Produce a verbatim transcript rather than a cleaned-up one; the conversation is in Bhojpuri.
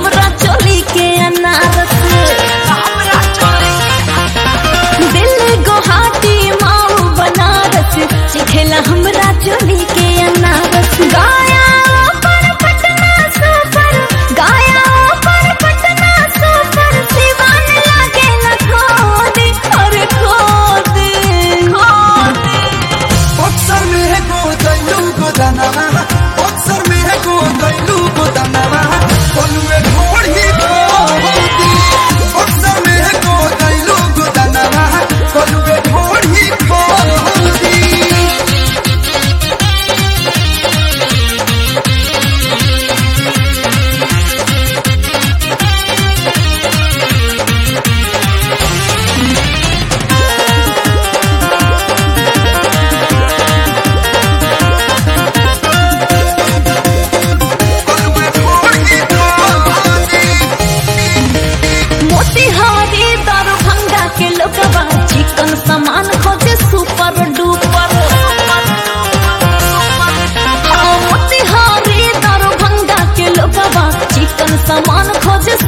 हमरा चोली के अनारस दिल्ली गुवाहाटी माऊ बनारस चिखेला हमरा चोली के अनारस गाया पर पटना सुपर गाया पर पटना सुपर सिवान लागे न खोद अरे खोद खोद बक्सर में है गो दैलू गो दानवा बक्सर में है गो दैलू गो दानवा कोलुए ढोड़ी खोदी बक्सर में है गो दैलू गो दानवा कोलुए ढोड़ी खोदी मोतिहारी दरभंगा के लोगवा चिकन सामान खोजे सुपर डुपर हाँ, मोतिहारी दरभंगा के लोगवा चिकन सामान खोजे